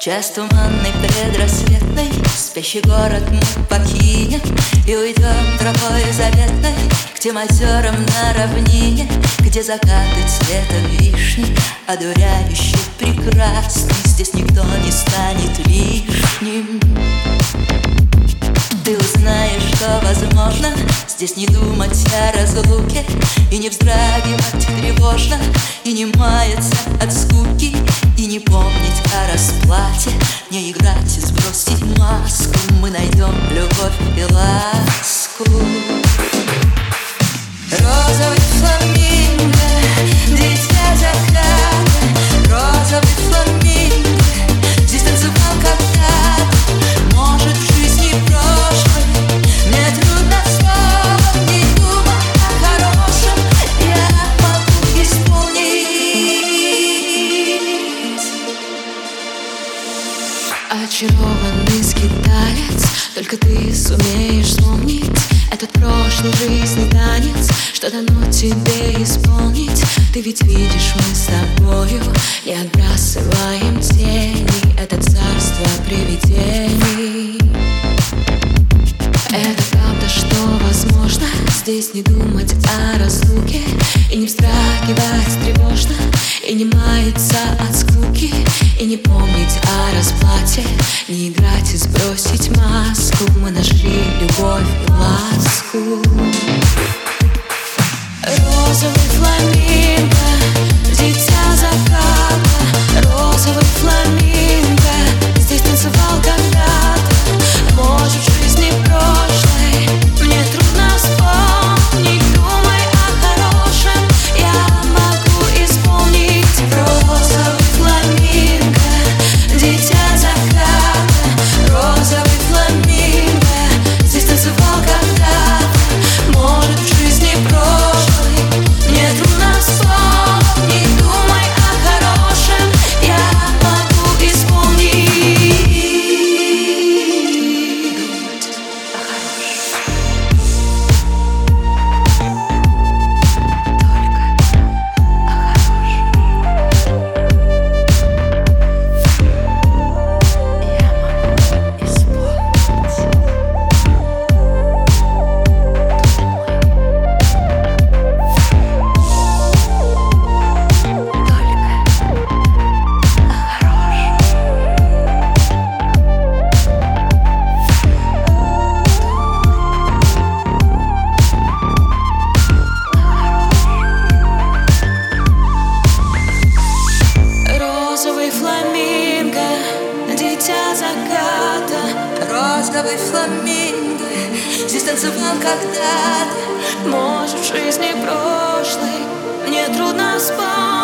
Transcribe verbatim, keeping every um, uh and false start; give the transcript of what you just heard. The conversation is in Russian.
час туманный предрассветный, спящий город мы покинем и уйдем тропой заветной к тем озерам на равнине, где закаты цвета вишни одуряюще прекрасны. Здесь никто не станет лишним. Ты узнаешь, что возможно здесь не думать о разлуке и не вздрагивать тревожно, и не маяться от скуки, и не помнить о расплате, не играть и сбросить маску. Мы найдем любовь и ласку. Розовый фламинго, дитя заката. Розовый фламинго, здесь танцевал когда-то. Может, в жизни прошлой мне трудно вспомнить, думать о хорошем я могу исполнить. Очарованный скиталец, только ты сумеешь вспомнить этот прошлый жизни танец, что дано тебе исполнить. Ты ведь видишь, мы с тобою не отбрасываем тени, это царство привидений. Это правда, что возможно здесь не думать о разлуке и не вздрагивать тревожно, и не маяться от скуки, и не помнить о расплате, не играть и сбросить маску. Мы нашли любовь и ласку. Розовый фламинго, дитя заката. Розовый фламинго, здесь танцевал когда-то. Может, в жизни прошлой мне трудно вспомнить, думай о хорошем я могу исполнить. Розовый фламинго, дитя заката. Розовый фламинго, здесь танцевал когда-то. Может, в жизни прошлой мне трудно вспомнить, думай о хорошем я могу исполнить. Розовый фламинго, дитя заката. Розовый фламинго, здесь танцевал когда-то. Может, в жизни прошлой мне трудно вспомнить.